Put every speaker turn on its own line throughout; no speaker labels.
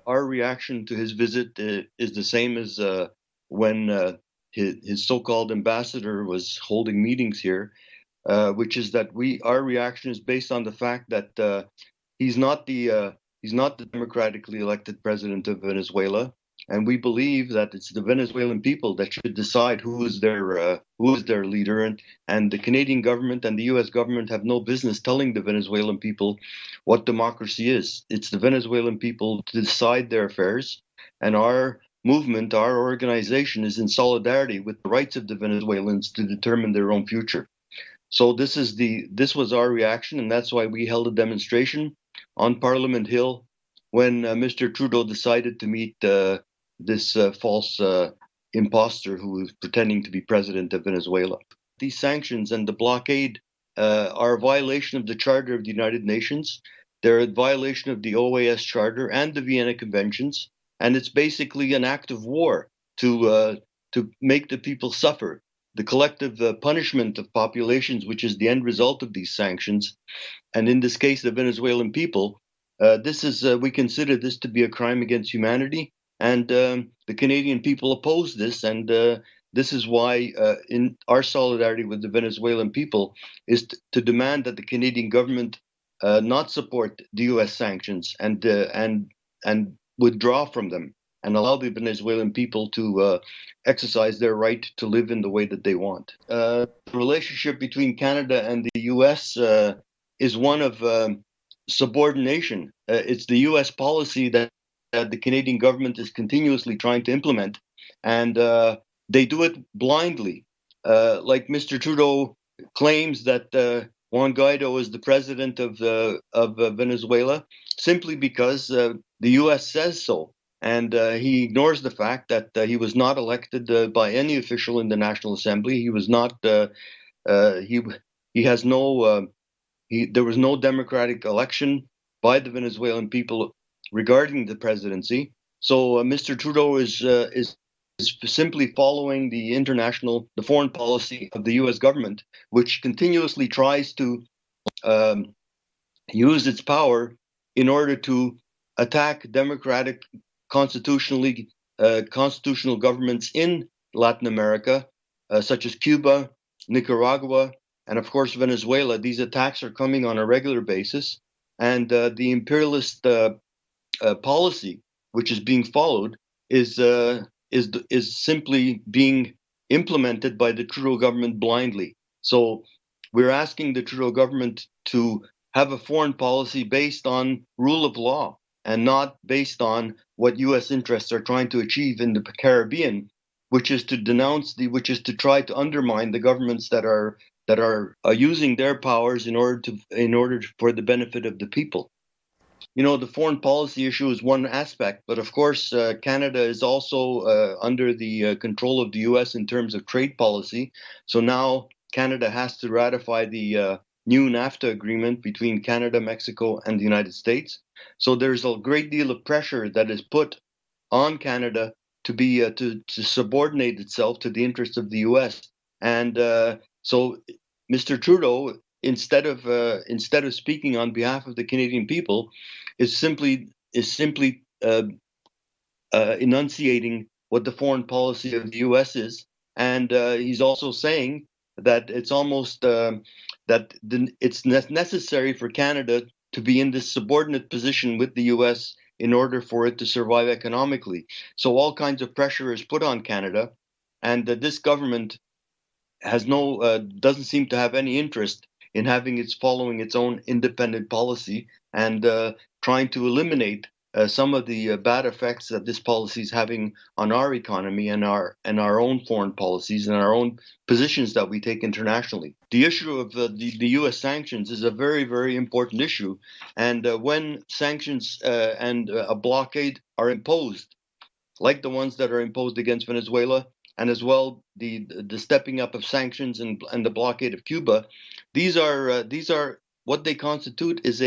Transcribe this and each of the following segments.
our reaction to his visit is the same as when his so-called ambassador was holding meetings here, which is that our reaction is based on the fact that he's not the uh, he's not the democratically elected president of Venezuela, and we believe that it's the Venezuelan people that should decide who is their leader, and the Canadian government and the U.S. government have no business telling the Venezuelan people what democracy is. It's the Venezuelan people to decide their affairs, and our movement, our organization, is in solidarity with the rights of the Venezuelans to determine their own future. So this was our reaction, and that's why we held a demonstration on Parliament Hill when Mr. Trudeau decided to meet this false imposter who was pretending to be president of Venezuela. These sanctions and the blockade are a violation of the Charter of the United Nations. They're a violation of the OAS Charter and the Vienna Conventions, and it's basically an act of war to make the people suffer. The collective punishment of populations, which is the end result of these sanctions, and in this case, the Venezuelan people, we consider this to be a crime against humanity, and the Canadian people oppose this, and this is why, in our solidarity with the Venezuelan people, is to demand that the Canadian government not support the U.S. sanctions and withdraw from them and allow the Venezuelan people to exercise their right to live in the way that they want. The relationship between Canada and the U.S. Is one of subordination. It's the U.S. policy that the Canadian government is continuously trying to implement, and they do it blindly. Like Mr. Trudeau claims that Juan Guaido is the president of Venezuela simply because the U.S. says so. And he ignores the fact that he was not elected by any official in the National Assembly. He was not. He has no. There was no democratic election by the Venezuelan people regarding the presidency. So Mr. Trudeau is simply following the foreign policy of the U.S. government, which continuously tries to use its power in order to attack democratic constitutional governments in Latin America, such as Cuba, Nicaragua, and of course Venezuela. These attacks are coming on a regular basis, and the imperialist policy which is being followed is simply being implemented by the Trudeau government blindly. So we're asking the Trudeau government to have a foreign policy based on rule of law and not based on what U.S. interests are trying to achieve in the Caribbean, which is to try to undermine the governments that are using their powers in order for the benefit of the people. You know, the foreign policy issue is one aspect, but of course, Canada is also under the control of the U.S. in terms of trade policy. So now Canada has to ratify the new NAFTA agreement between Canada, Mexico, and the United States. So there's a great deal of pressure that is put on Canada to be to subordinate itself to the interests of the U.S. And so Mr. Trudeau, instead of speaking on behalf of the Canadian people, is simply enunciating what the foreign policy of the U.S. is, and he's also saying that it's almost it's necessary for Canada to be in this subordinate position with the U.S. in order for it to survive economically. So all kinds of pressure is put on Canada, and this government has doesn't seem to have any interest in following its own independent policy and trying to eliminate some of the bad effects that this policy is having on our economy and our own foreign policies and our own positions that we take internationally. The issue of the U.S. sanctions is a very, very important issue, and when sanctions and a blockade are imposed, like the ones that are imposed against Venezuela, and as well the stepping up of sanctions and the blockade of Cuba, these are what they constitute is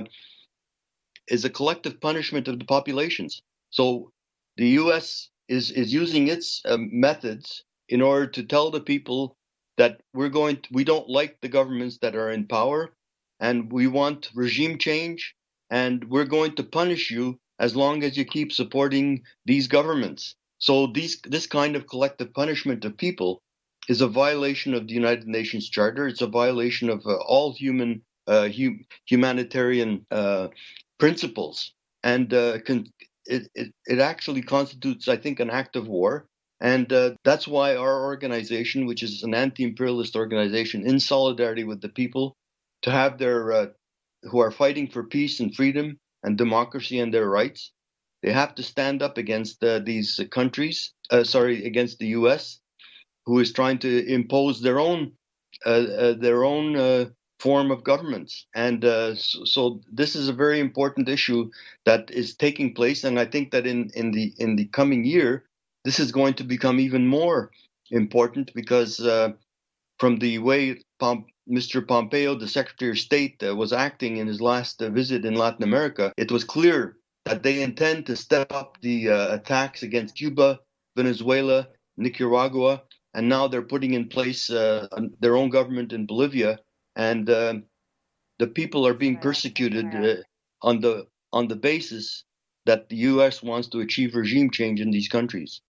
a collective punishment of the populations. So the U.S. is using its methods in order to tell the people that we don't like the governments that are in power, and we want regime change, and we're going to punish you as long as you keep supporting these governments. So this kind of collective punishment of people is a violation of the United Nations Charter. It's a violation of all humanitarian principles, and it actually constitutes, I think, an act of war. And that's why our organization, which is an anti-imperialist organization in solidarity with the people, to have their who are fighting for peace and freedom and democracy and their rights, they have to stand up against these countries. Against the U.S., who is trying to impose their own form of governments. And so this is a very important issue that is taking place. And I think that in the coming year, this is going to become even more important because from the way Mr. Pompeo, the Secretary of State, was acting in his last visit in Latin America, it was clear that they intend to step up the attacks against Cuba, Venezuela, Nicaragua, and now they're putting in place their own government in Bolivia, and the people are being persecuted on the basis that the U.S. wants to achieve regime change in these countries.